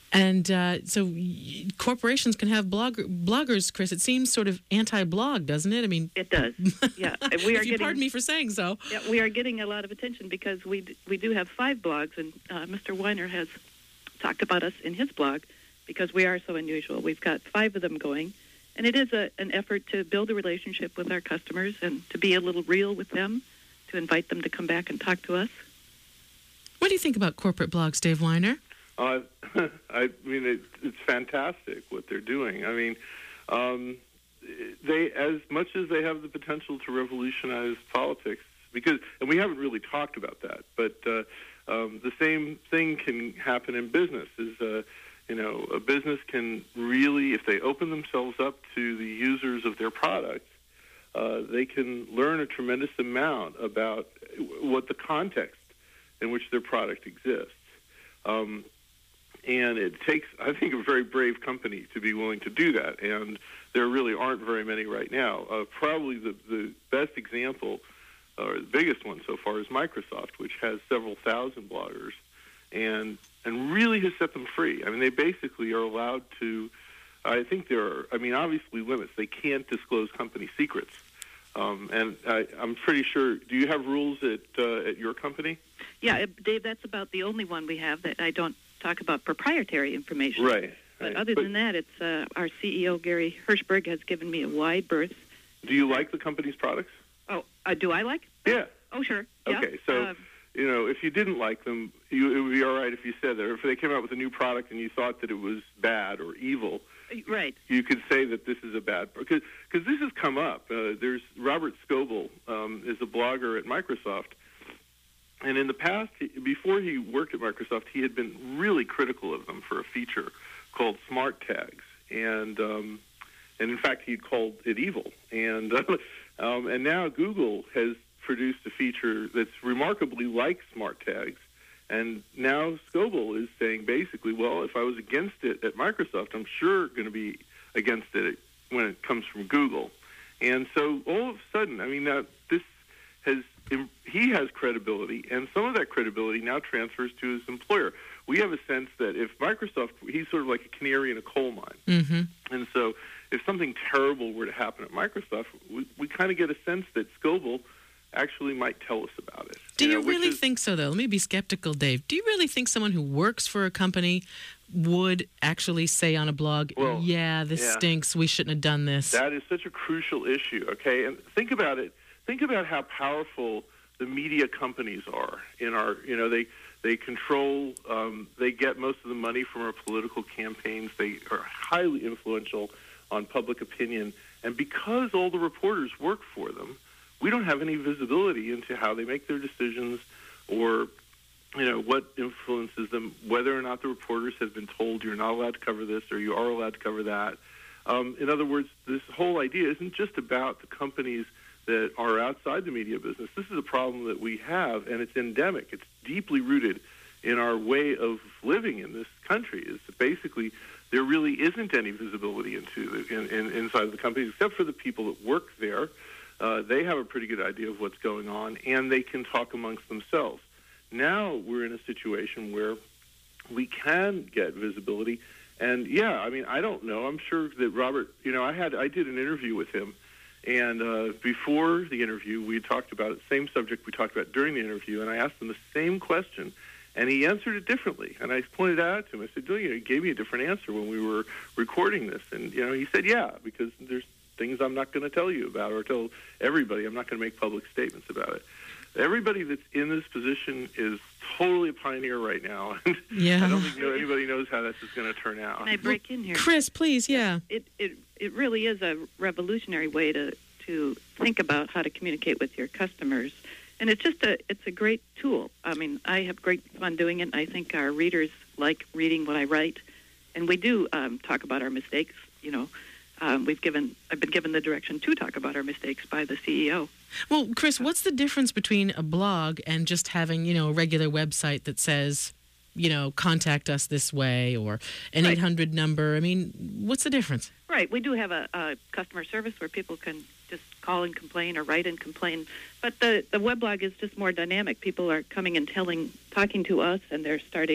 And uh, so y- corporations can have blog- bloggers, Chris. It seems sort of anti-blog, doesn't it? I mean, it does. Yeah, we are if you getting. pardon me for saying so. Yeah, we are getting a lot of attention because we d- we do have five blogs, and uh, Mister Weiner has talked about us in his blog because we are so unusual. We've got five of them going, and it is a, an effort to build a relationship with our customers and to be a little real with them, to invite them to come back and talk to us. What do you think about corporate blogs, Dave Weiner? Uh, I mean, it, it's fantastic what they're doing. I mean, um, they, as much as they have the potential to revolutionize politics, because, and we haven't really talked about that, but uh, um, the same thing can happen in business. Is uh, you know, a business can really, if they open themselves up to the users of their product, uh, they can learn a tremendous amount about what the context in which their product exists. Um, And it takes, I think, a very brave company to be willing to do that. And there really aren't very many right now. Uh, probably the, the best example, or the biggest one so far, is Microsoft, which has several thousand bloggers and and really has set them free. I mean, they basically are allowed to, I think there are, I mean, obviously limits. They can't disclose company secrets. Um, and I, I'm pretty sure, do you have rules at uh, at your company? Yeah, Dave, that's about the only one we have that I don't talk about proprietary information. Right. But right. other but than that, it's uh, our C E O, Gary Hirschberg, has given me a wide berth. Do you like the company's products? Oh, uh, do I like? Yeah. Oh, sure. Yeah. Okay, so, Um, you know, if you didn't like them, you, it would be all right if you said that. Or if they came out with a new product and you thought that it was bad or evil, right. you could say that this is a bad because because this has come up. Uh, there's Robert Scoble um, is a blogger at Microsoft. And in the past, before he worked at Microsoft, he had been really critical of them for a feature called Smart Tags, and um, and in fact, he called it evil. And uh, um, and now Google has produced a feature that's remarkably like Smart Tags, and now Scoble is saying basically, well, if I was against it at Microsoft, I'm sure going to be against it when it comes from Google. And so all of a sudden, I mean, now this has. He has credibility, and some of that credibility now transfers to his employer. We have a sense that if Microsoft, he's sort of like a canary in a coal mine. Mm-hmm. And so if something terrible were to happen at Microsoft, we, we kind of get a sense that Scoble actually might tell us about it. Do you, you know, really is, think so, though? Let me be skeptical, Dave. Do you really think someone who works for a company would actually say on a blog, well, yeah, this yeah. stinks, we shouldn't have done this? That is such a crucial issue, okay? And think about it. Think about how powerful the media companies are in our, you know, they they control, um, they get most of the money from our political campaigns. They are highly influential on public opinion. And because all the reporters work for them, we don't have any visibility into how they make their decisions or, you know, what influences them, whether or not the reporters have been told you're not allowed to cover this or you are allowed to cover that. Um, in other words, this whole idea isn't just about the companies that are outside the media business. This is a problem that we have, and it's endemic. It's deeply rooted in our way of living in this country, is that basically there really isn't any visibility into the, in, in, inside of the companies, except for the people that work there. Uh, they have a pretty good idea of what's going on, and they can talk amongst themselves. Now we're in a situation where we can get visibility, and yeah, I mean, I don't know. I'm sure that Robert, you know, I had I did an interview with him. And uh, before the interview, we talked about it, same subject we talked about during the interview, and I asked him the same question, and he answered it differently. And I pointed out to him, I said, you know, he gave me a different answer when we were recording this. And, you know, he said, yeah, because there's things I'm not going to tell you about or tell everybody. I'm not going to make public statements about it. Everybody that's in this position is totally a pioneer right now. And yeah. I don't think no, anybody knows how this is going to turn out. Can I break in here? Chris, please, yeah. It, it, it really is a revolutionary way to, to think about how to communicate with your customers. And it's just a it's a great tool. I mean, I have great fun doing it. I think our readers like reading what I write. And we do um, talk about our mistakes, you know. Um, we've given, I've been given the direction to talk about our mistakes by the C E O. Well, Chris, what's the difference between a blog and just having, you know, a regular website that says, you know, contact us this way or an Right. eight hundred number? I mean, what's the difference? Right. We do have a, a customer service where people can just call and complain or write and complain. But the, the weblog is just more dynamic. People are coming and telling, talking to us, and they're starting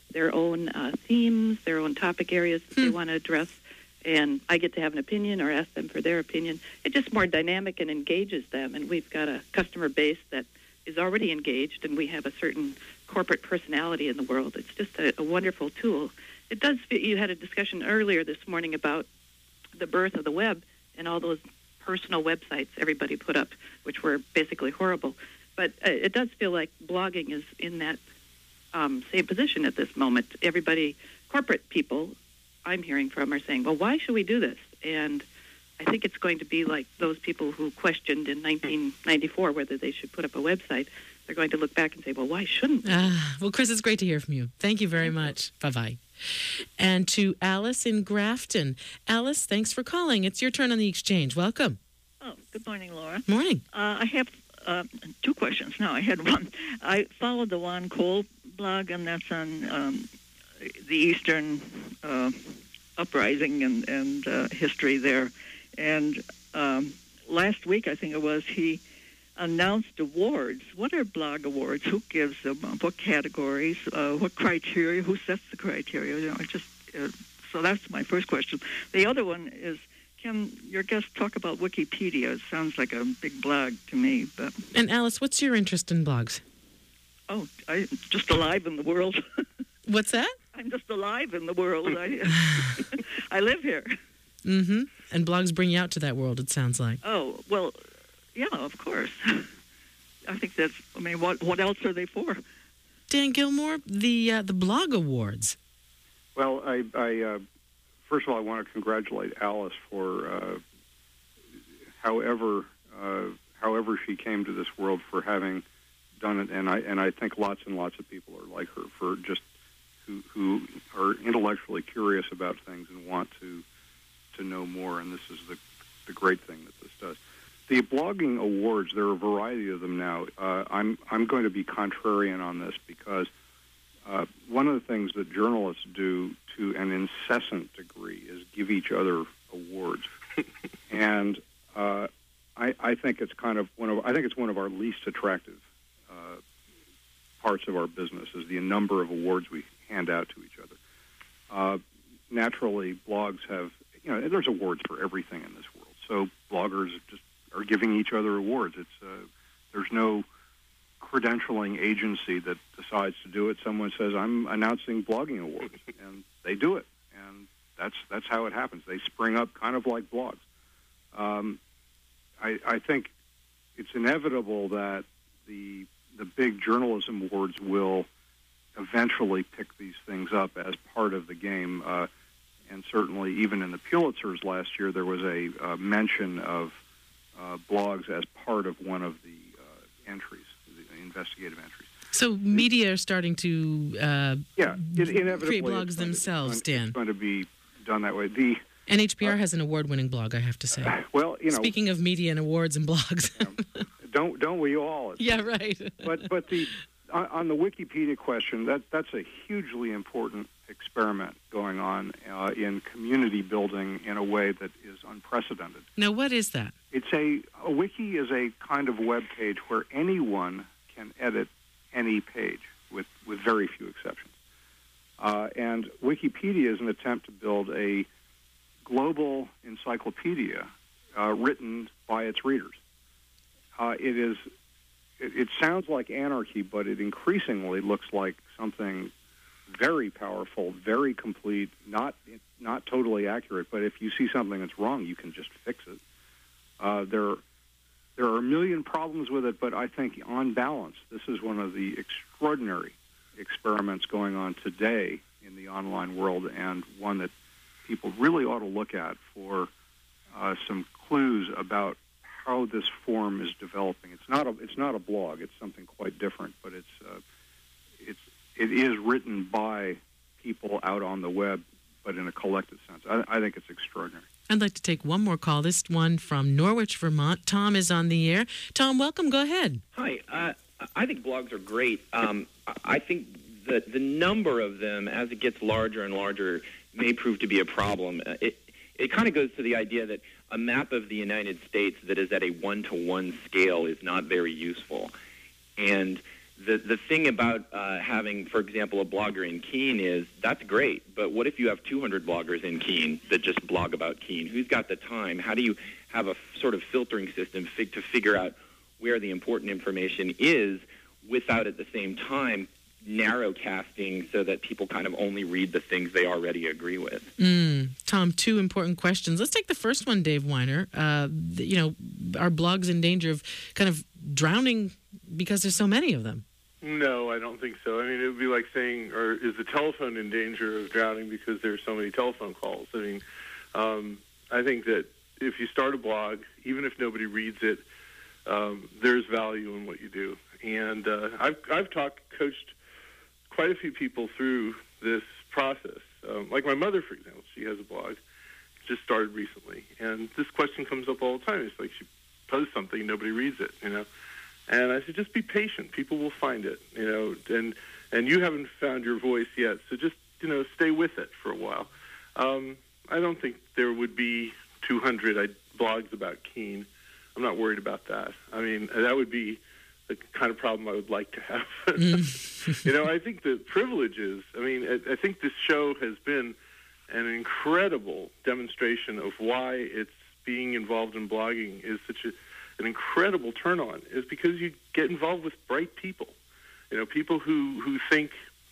their own uh, themes, their own topic areas that they want to address, and I get to have an opinion or ask them for their opinion. It's just more dynamic and engages them, and we've got a customer base that is already engaged, and we have a certain corporate personality in the world. It's just a, a wonderful tool. It does fit, you had a discussion earlier this morning about the birth of the web and all those personal websites everybody put up, which were basically horrible. But uh, it does feel like blogging is in that um, same position at this moment. Everybody, corporate people I'm hearing from are saying, well, why should we do this? And I think it's going to be like those people who questioned in nineteen ninety-four whether they should put up a website. They're going to look back and say, well, why shouldn't we? Ah, well, Chris, it's great to hear from you. Thank you very much. Bye-bye. And to Alice in Grafton. Alice, thanks for calling. It's your turn on the exchange. Welcome. Oh, good morning, Laura. Morning. Uh, I have uh, two questions. No, I had one. I followed the Juan Cole blog, and that's on um, the Eastern uh, uprising and, and uh, history there. And um, last week, I think it was, he announced awards. What are blog awards? Who gives them? What categories? Uh, what criteria? Who sets the criteria? You know, I just uh, so that's my first question. The other one is, can your guest talk about Wikipedia? It sounds like a big blog to me, but And Alice, what's your interest in blogs? oh, I'm just alive in the world. What's that? I'm just alive in the world. I I live here. Mm-hmm. And blogs bring you out to that world, it sounds like. Oh, well, yeah, of course. I think that's, I mean, what what else are they for? Dan Gilmore, the uh, the blog awards. Well, I, I uh, first of all, I want to congratulate Alice for uh, however uh, however she came to this world, for having done it, and I and I think lots and lots of people are like her, for just who who are intellectually curious about things and want to to know more. And this is the the great thing that this does. The blogging awards, there are a variety of them now. Uh, I'm I'm going to be contrarian on this, because uh, one of the things that journalists do to an incessant degree is give each other awards, and uh, I, I think it's kind of one of I think it's one of our least attractive uh, parts of our business, is the number of awards we hand out to each other. Uh, naturally, blogs have you know there's awards for everything in this world, so bloggers just are giving each other awards. It's uh, there's no credentialing agency that decides to do it. Someone says, I'm announcing blogging awards, and they do it. And that's that's how it happens. They spring up kind of like blogs. Um, I, I think it's inevitable that the the big journalism awards will eventually pick these things up as part of the game. Uh, and certainly even in the Pulitzers last year, there was a uh, mention of Uh, blogs as part of one of the uh, entries, the investigative entries. So media are starting to uh, yeah, it, inevitably create blogs it's themselves, to, it's Dan. It's going to be done that way. The N H P R uh, has an award-winning blog, I have to say. Uh, well, you know, speaking of media and awards and blogs, you know, don't don't we all? Yeah, right. but but the on, on the Wikipedia question, that that's a hugely important experiment going on uh, in community building in a way that is unprecedented. Now, what is that? It's a, a wiki is a kind of web page where anyone can edit any page, with, with very few exceptions. Uh, and Wikipedia is an attempt to build a global encyclopedia uh, written by its readers. Uh, it is it, it sounds like anarchy, but it increasingly looks like something very powerful, very complete, not not totally accurate, but if you see something that's wrong, you can just fix it. Uh, there, there are a million problems with it, but I think on balance, this is one of the extraordinary experiments going on today in the online world, and one that people really ought to look at for uh, some clues about how this form is developing. It's not a, it's not a blog; it's something quite different, but it's uh, it's it is written by people out on the web, but in a collective sense. I, I think it's extraordinary. I'd like to take one more call. This one from Norwich, Vermont. Tom is on the air. Tom, welcome. Go ahead. Hi. Uh, I think blogs are great. Um, I think that the number of them, as it gets larger and larger, may prove to be a problem. It, it kind of goes to the idea that a map of the United States that is at a one-to-one scale is not very useful. And the the thing about uh, having, for example, a blogger in Keene is that's great. But what if you have two hundred bloggers in Keene that just blog about Keene? Who's got the time? How do you have a f- sort of filtering system fig- to figure out where the important information is without at the same time narrow casting so that people kind of only read the things they already agree with? Mm, Tom, two important questions. Let's take the first one, Dave Weiner. Uh, you know, are blogs in danger of kind of drowning because there's so many of them? No, I don't think so. I mean, it would be like saying, or is the telephone in danger of drowning because there's so many telephone calls? I mean, um, I think that if you start a blog, even if nobody reads it, um, there's value in what you do. And uh, I've I've talked, coached quite a few people through this process. Um, like my mother, for example, she has a blog, just started recently, and this question comes up all the time. It's like she posts something, nobody reads it, you know. And I said, just be patient. People will find it, you know. And and you haven't found your voice yet, so just, you know, stay with it for a while. Um, I don't think there would be two hundred blogs about Keene. I'm not worried about that. I mean, that would be the kind of problem I would like to have. Mm. You know, I think the privilege is, I mean, I, I think this show has been an incredible demonstration of why it's being involved in blogging is such a an incredible turn on, is because you get involved with bright people, you know, people who, who think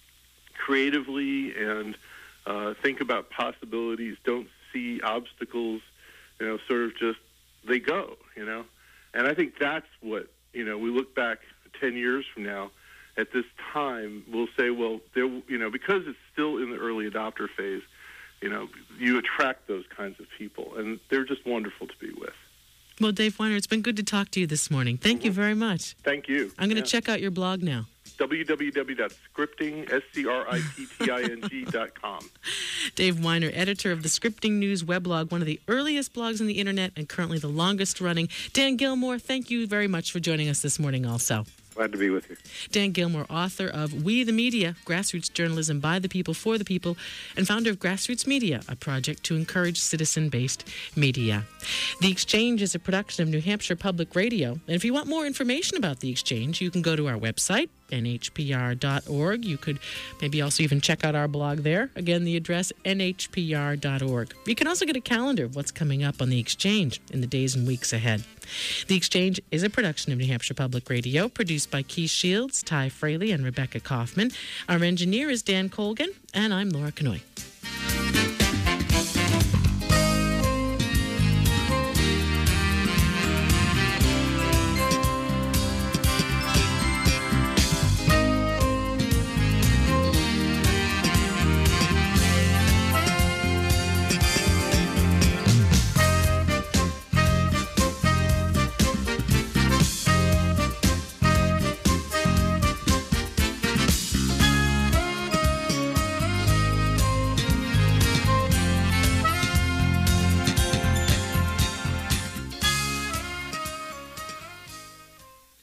creatively and uh, think about possibilities, don't see obstacles, you know, sort of just, they go, you know. And I think that's what, you know, we look back ten years from now at this time, we'll say, well, there, you know, because it's still in the early adopter phase, you know, you attract those kinds of people, and they're just wonderful to be with. Well, Dave Weiner, it's been good to talk to you this morning. Thank mm-hmm. you very much. Thank you. I'm going to yeah. check out your blog now. w w w dot scripting, S C R I P T I N G dot com. Dave Weiner, editor of the Scripting News weblog, one of the earliest blogs on the internet and currently the longest running. Dan Gilmore, thank you very much for joining us this morning also. Glad to be with you. Dan Gilmore, author of We the Media, Grassroots Journalism by the People, for the People, and founder of Grassroots Media, a project to encourage citizen-based media. The Exchange is a production of New Hampshire Public Radio. And if you want more information about The Exchange, you can go to our website, N H P R dot org. You could maybe also even check out our blog there. Again, the address, N H P R dot org. You can also get a calendar of what's coming up on The Exchange in the days and weeks ahead. The Exchange is a production of New Hampshire Public Radio, produced by Keith Shields, Ty Fraley, and Rebecca Kaufman. Our engineer is Dan Colgan, and I'm Laura Kanoy.